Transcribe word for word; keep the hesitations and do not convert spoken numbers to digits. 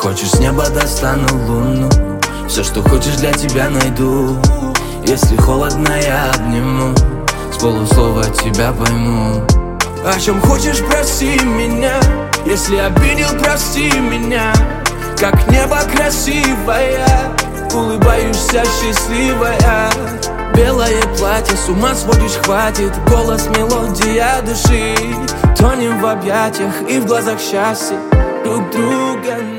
Хочешь, с неба достану луну, все, что хочешь, для тебя найду. Если холодно, я обниму, с полуслова тебя пойму. О чем хочешь, проси меня, если обидел, прости меня. Как небо красивая, улыбаешься счастливая. Белое платье, с ума сводишь, хватит. Голос, мелодия души. Тонем в объятиях и в глазах счастья друг друга.